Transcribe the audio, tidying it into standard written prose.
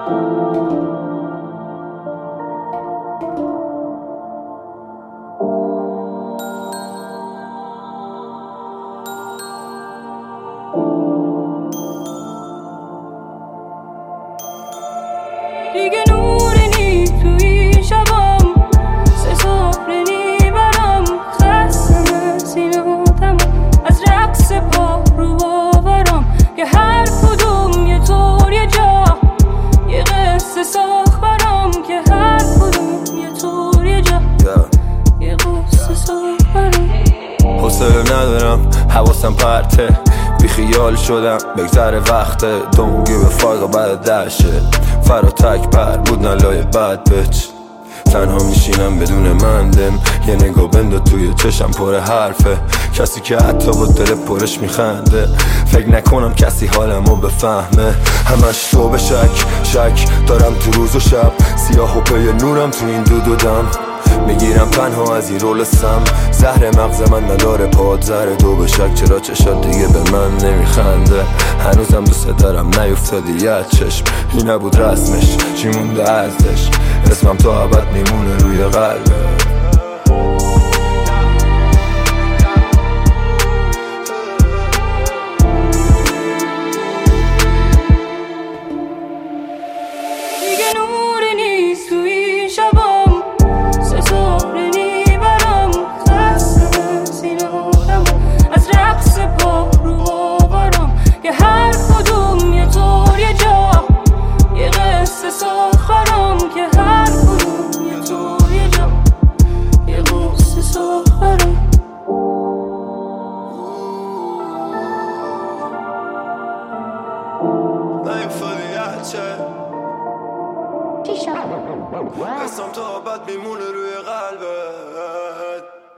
دیگه نوری نی توی شبام، ستاره نی برام، خستم از این آدم، از رقص پا رو باورام که هر کدوم یه طور یه جا، یه قصه ساخت برام که هر کدوم یه طور یه جا، یه قصه ساخت برام. حوصله ندارم حواسم پرته، بی خیال شدم بگذره وقته، دونگی به فارغ بعد دشه، فرا تک پر بود نلای بد بچ، تنها میشینم بدون مندم، یه نگاه بنده توی چشم پر حرفه، کسی که حتی با دل پرش میخنده، فکر نکنم کسی حالمو بفهمه، همش تو به شک دارم تو روز و شب، سیاه و پی نورم تو این دو دم، میگیرم تنها از این رول سم، زهر مغز من نداره پادزر دو به شک، چرا چشات دیگه به من نمیخنده، هنوزم دوست دارم نیفتادی یه چشم، این نبود رسمش چی مونده ازش، اسمم تا ابد میمونه روی قلبه. دیگه نوری نیست توی شبام، ستاره نی برام، خستم از این آدم، از رقص پا رو باورام که هر کدوم یه طور یه جا، یه قصه ساخت برام که هر کدوم یه طور یه جا، یه قصه ساخت برام. اسم تا ابد میمونه روی قلبت.